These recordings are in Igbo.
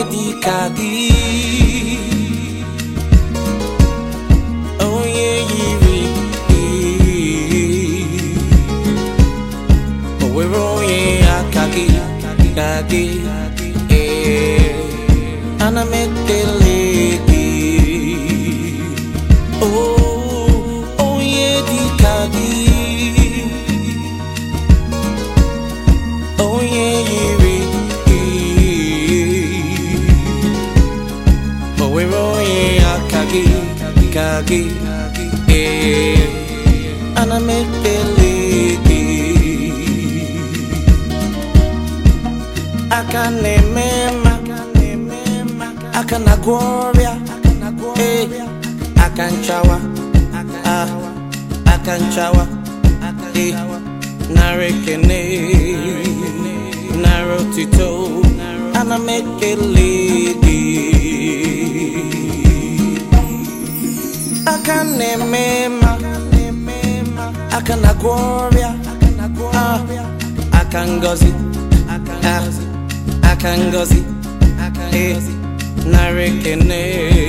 dikagi. Onye yiri onwere onye akagi kagi. Ana m ekele gị. Onye dikagi. Onye yiri onwere onye akagi kagi. Ana m ekele gị. Aka na-eme mma, aka na-agwọ ọrịa, aka nchawa, aka nchawa, nara ekene, nara otito. Ana m ekele gị. Aka na-eme mma, aka na-agwọ ọrịa, aka ngozi, aka ngozi, nara ekene,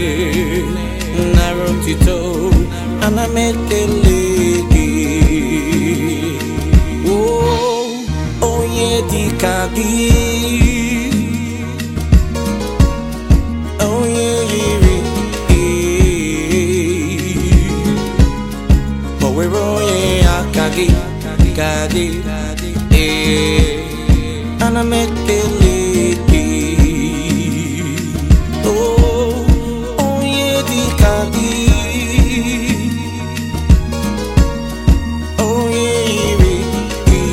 nara otito. Ana m ekele gị. Onye dịka gị, onye yiri gị, onwere onye aka gị ka gị. Ana m ekele gị. Onye dịka gị, onye yiri gị,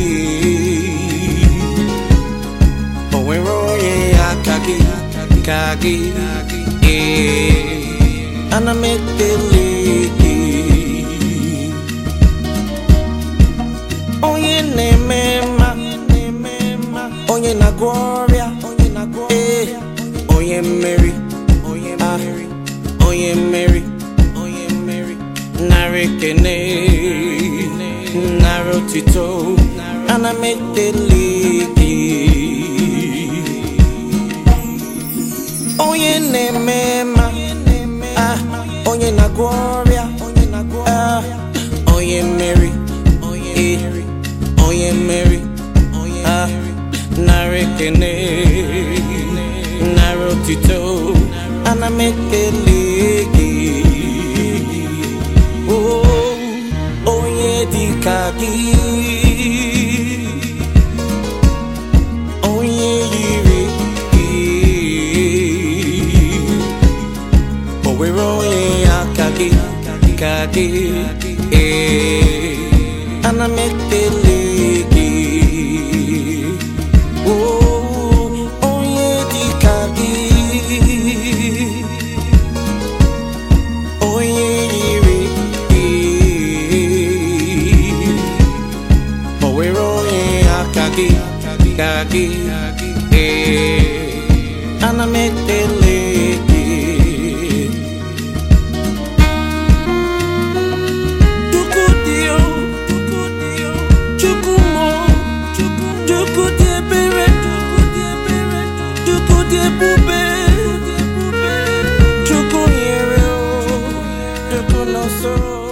onwere onye aka gị ka gị. Ana m ekele gị. Onye na-eme mma, onye na-agwọ ọrịa, onye mmeri, onye mmeri, nara ekene, nara otito. Ana m ekele gị. Onye na-eme mma, onye na-agwọ ọrịa, onye mmeri, onye mmeri, nara ekene, nara otito. Ana m ekele gị. Onye dịka gị, onye yiri gị, onwere onye aka gị ka gị. Ana m ekele gị. Onye dịka gị, onye yiri gị, onwere onye aka gị ka gị. Ana m ekele gị. Chukwu nyere o, Chukwu nọso.